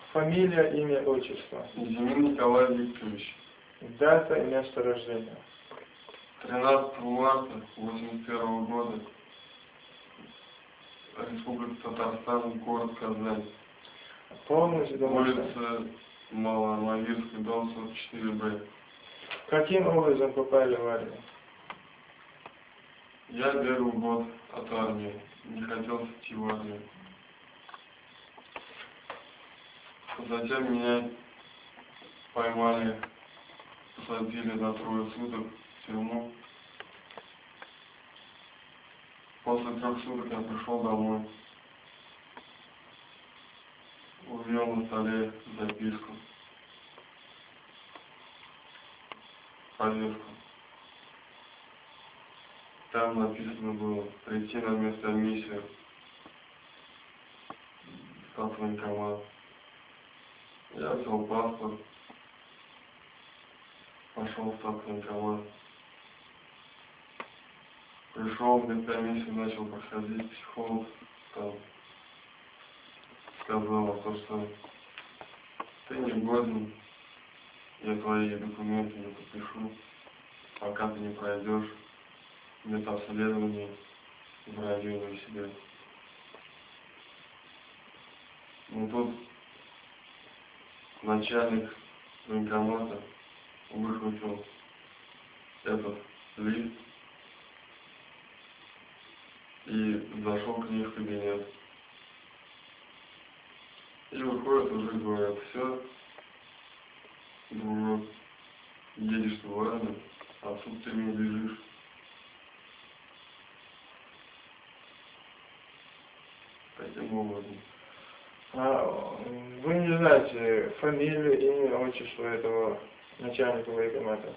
Фамилия, имя, отчество. Зимин Николай Викторович. Дата и место рождения. 13 марта 1981 года. Республика Татарстан, город Казань. Полностью домашний. Улица Малоармавирская, дом 44Б. Каким образом попали в армию? Я бегал год от армии. Не хотел идти в армию. Затем меня поймали, посадили на 3 суток в тюрьму. После 3 суток я пришел домой. Увидел на столе записку. Повестку. Там написано было прийти на место в военкомат. Я взял паспорт, пошел в военкомат. Пришел в медкомиссию, начал проходить, психолог там сказал, что ты не годен, я твои документы не подпишу, пока ты не пройдешь медобследование в районе себе. Ну тут начальник военкомата выхватил этот лист и зашел к ней в кабинет. И выходит, уже говорят, все, дружок, едешь в армию, а тут ты не лежишь. Таким образом. Вы не знаете фамилию, имя, отчество этого начальника военкомата?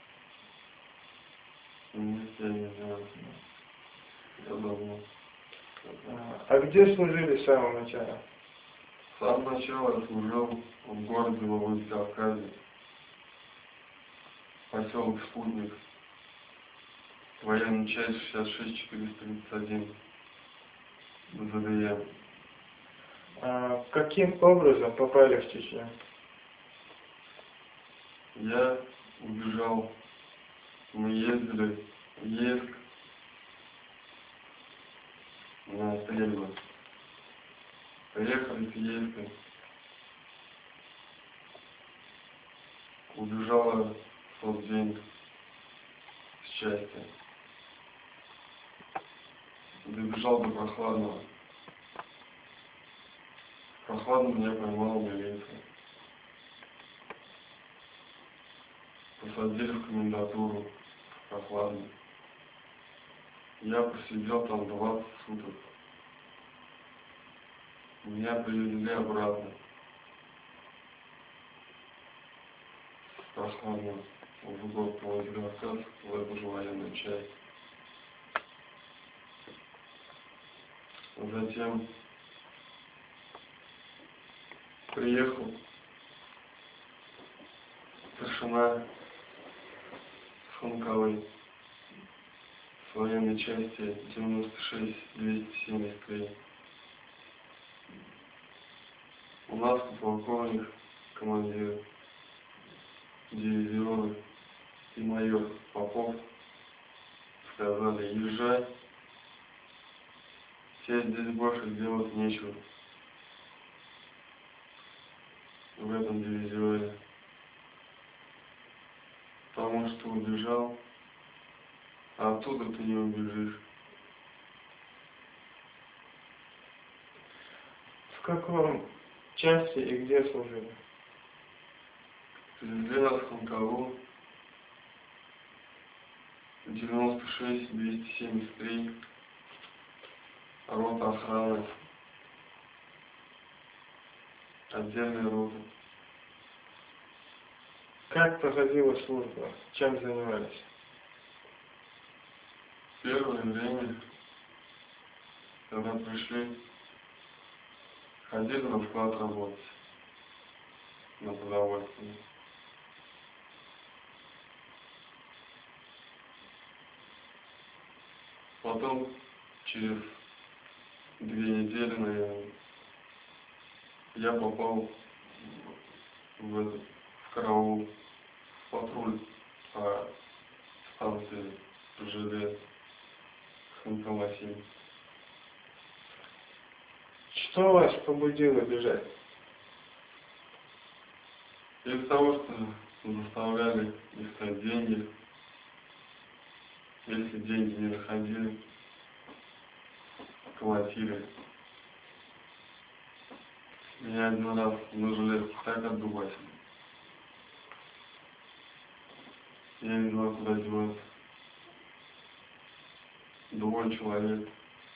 Нет, я не знаю. Я давно. А где служили с самого начала? С самого начала я служил в городе Владикавказе, поселок Спутник, военная часть 66431, ЗДЕ. Каким образом попали в Чечню? Я убежал, мы ездили в Ейск на стрельбы. Приехали к Ейску, убежала в тот день с части. Добежал до Прохладного. Прохладно меня поймала милиция. Посадили в комендатуру Прохладно. Я просидел там 20 суток. Меня привезли обратно. Прохладно в город Владикавказ, в эту же военную часть. Затем приехал старшина Ханковой с военной части 96-273. У нас полковник, командир дивизиона и майор Попов сказали: езжай, тебе здесь больше делать нечего в этом дивизионе, потому что убежал, а оттуда ты не убежишь. В каком части и где служили? Привезли нас в Ханкову, 96-273, рота охраны, отдельная рота. Как проходила служба? Чем занимались? Первое время, когда пришли, ходили на склад работать, на продовольствие. Потом, через 2 недели, наверное, я попал в караул, в патруль по станции ЖД Ханты-Мансийск. Что вас побудило бежать? Из-за того, что заставляли искать деньги. Если деньги не находили, колотили. Меня один раз на железке так отдубасили. Я не знал, куда деваться. 2 человек.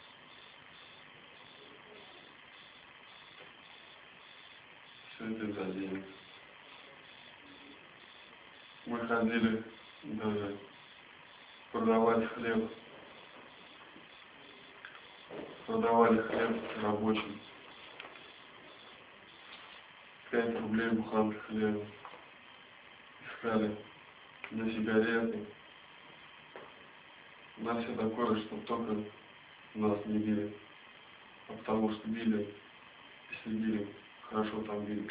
Все это из-за денег. Мы ходили даже продавать хлеб. Продавали хлеб рабочим. 5 рублей буханка хлеба. Искали на сигареты. На все такое, чтобы только нас не били. А потому что били, если били, хорошо там били.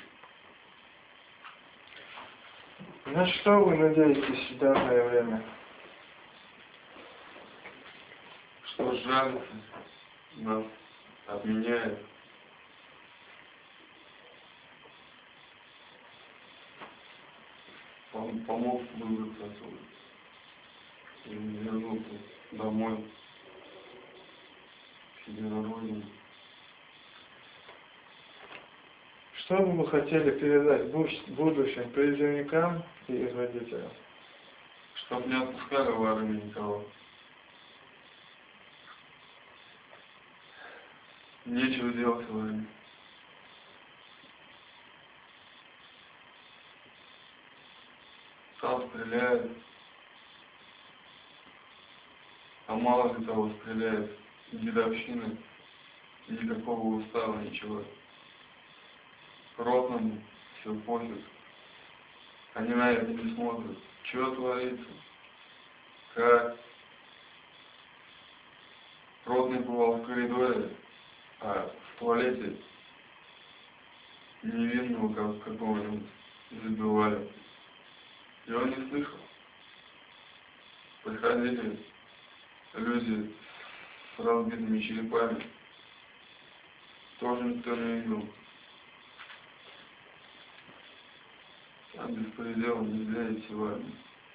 На что вы надеетесь в данное время? Что жальница нас обменяет. Помог выбраться отсюда. И вернуться домой. К себе на родину. Что бы вы хотели передать будущим призывникам и их родителям? Чтоб не отпускали в армию никого. Нечего делать в армии. Там стреляют. А мало ли того стреляют. Дедовщины. Никакого устава, ничего. Ротному все пофиг. Они на это не смотрят. Что творится? Как? Ротный бывал в коридоре, а в туалете невинного какого-нибудь забивали. И он не слышал. Приходили люди с разбитыми черепами. Тоже никто не видел. А беспредел нельзя идти в армию.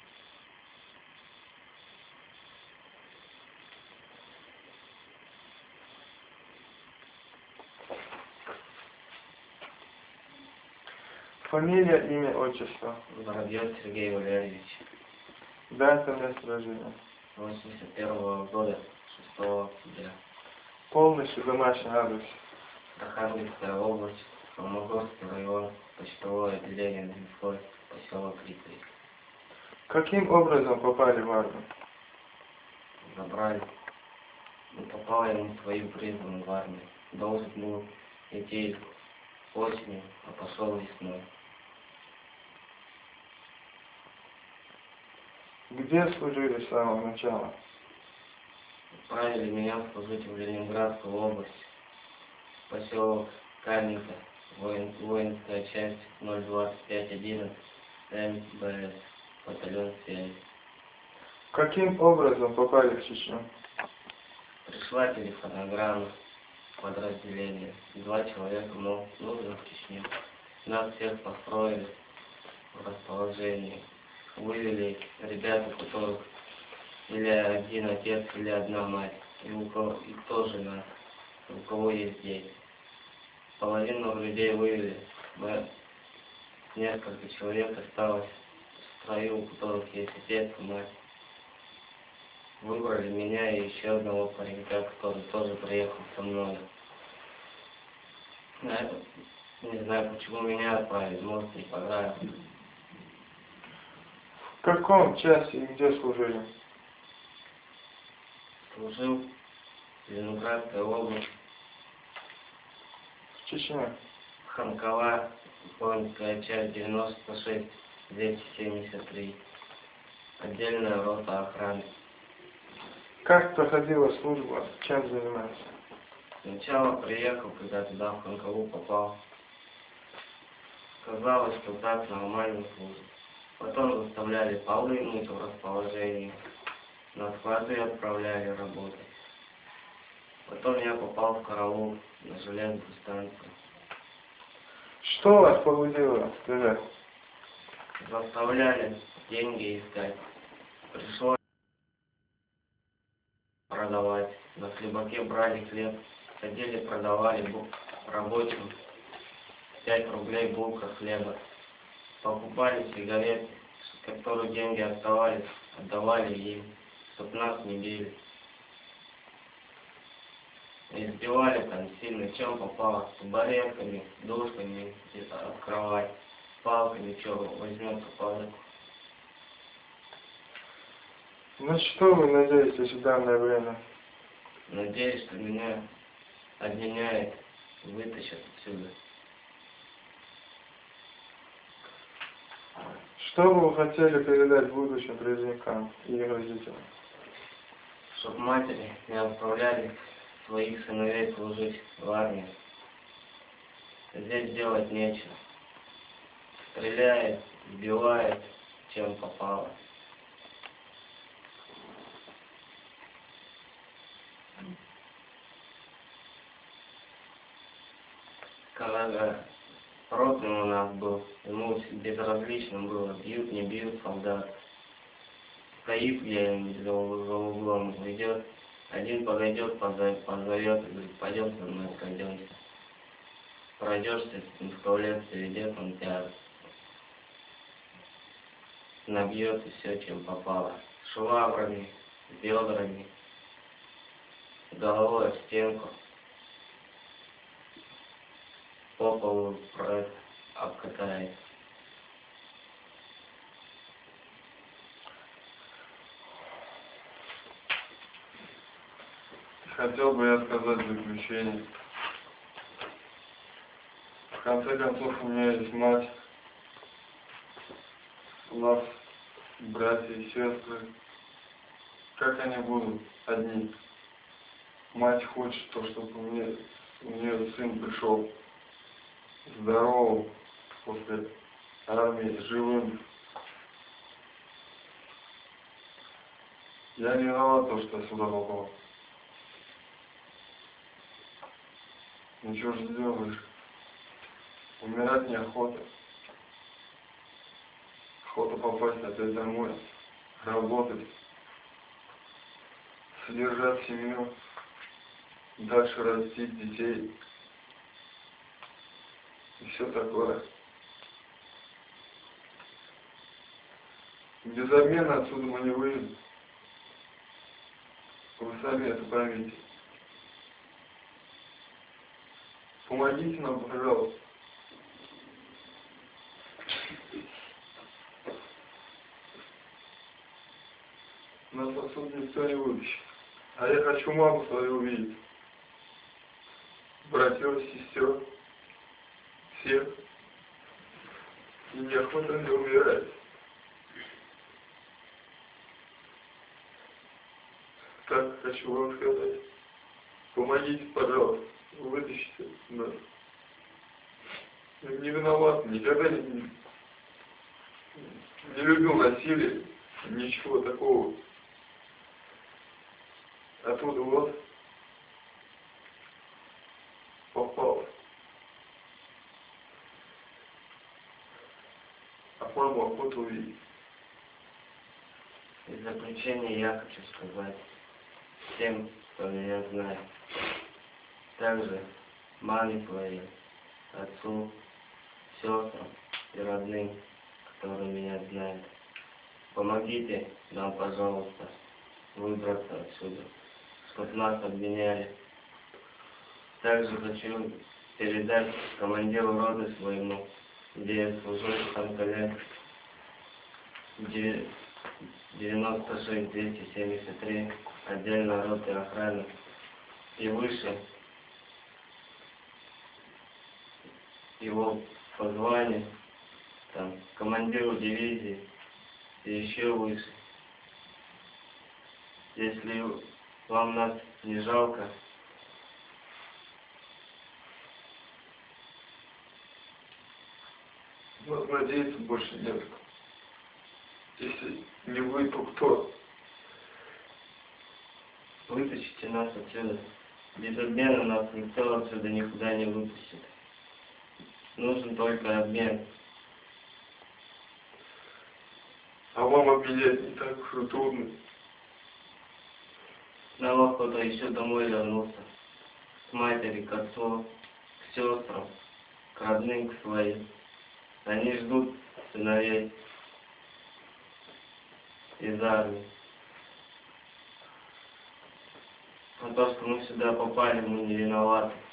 Фамилия, имя, отчество. Воробьев Сергей Валерьевич. Дата, место рождения. 81-го года, 6 октября. Полностью домашний адрес. Архангельская область, Холмогорский район, почтовое отделение Донской, поселок Ритвик. Каким образом попали в армию? Забрали. Не попал я на своим призванным в армию. Должен был идти осенью, а пошел весной. Где служили с самого начала? Отправили меня служить в Ленинградскую область, поселок Каменка, воинская часть 02511 МБС, батальон связи. Каким образом попали в Чечню? Пришла телефонограмма подразделения. 2 человека, но нужно в Чечню. Нас всех построили в расположении. Вывели ребят, у которых или один отец, или одна мать. И кто жена, у кого есть дети. Половину людей вывели. Несколько человек осталось в строю, у которых есть отец и мать. Выбрали меня и еще одного паренька, который тоже приехал со мной. Не знаю, почему меня отправили, может, не понравилось. В каком часе и где служили? Служил в Ленинградской области, В Чечне. Ханкала, воинская часть 96, 273. Отдельная рота охраны. Как проходила служба? Чем занимались? Сначала приехал, когда туда в Ханкалу попал. Казалось, что так нормально служит. Потом заставляли полы мыть в расположении. На склады отправляли работать. Потом я попал в караул на железную станцию. Что вас побудило стрелять? Заставляли деньги искать. Пришлось продавать. На хлебаке брали хлеб. Ходили, продавали рабочим 5 рублей булка хлеба. Покупали сигареты, с которых деньги оставались, отдавали им, чтоб нас не били. Избивали там сильно, чем попало, табуретками, душками открывать, палками, что возьмется падать. На что вы надеетесь в данное время? Надеюсь, что меня обменяют, вытащат отсюда. Что бы вы хотели передать будущим призывникам и их родителям? Чтоб матери не отправляли своих сыновей служить в армии. Здесь делать нечего. Стреляет, убивает, чем попало. Когда ротный у нас был, ему безразлично было, бьют, не бьют солдат. Стоит где-нибудь за углом, идет, один подойдет, позовет, говорит, пойдем со мной пройдемся. Пройдешься, в туалет приведет, он тебя набьет и все, чем попало. Швабрами, бедрами, головой в стенку, по полу обкатает. Хотел бы я сказать в заключение. В конце концов, у меня есть мать, у нас братья и сестры. Как они будут одни? Мать хочет, чтобы у нее сын пришел здоровым после армии, живым. Я не виноват, что я сюда попал. Ничего же не делаешь. Умирать неохота. Охота попасть опять домой, работать, содержать семью, дальше растить детей и все такое. Без обмена отсюда мы не выйдем. Вы сами это поймите. Помогите нам, пожалуйста. Нас отсюда никто не вытащит. А я хочу маму свою увидеть. Братьев, сестер. Всех. И неохота мне умирать. Так хочу вам сказать. Помогите, пожалуйста. Вытащите нас. Я не виноват. Никогда не любил насилие. Ничего такого. Оттуда вот попал. А маму охота увидеть. И в заключение я хочу сказать всем, кто меня знает, также маме своей, отцу, сестрам и родным, которые меня знают. Помогите нам, пожалуйста, выбраться отсюда, чтобы нас обменяли. Также хочу передать командиру роты своему, где я служу в Ханкале, 96-273, отдельно роты охраны, и выше его по званию, там, командиру дивизии, и еще выше. Если вам нас не жалко, надеяться больше нет. Если не вы, то кто? Вытащите нас отсюда. Без обмена нас никто отсюда никуда не выпустит. Нужен только обмен. А вам обменять не так уж и трудно. Нам охота еще домой вернуться. К матери, к отцу, к сестрам, к родным, к своим. Они ждут сыновей из армии. А то, что мы сюда попали, мы не виноваты.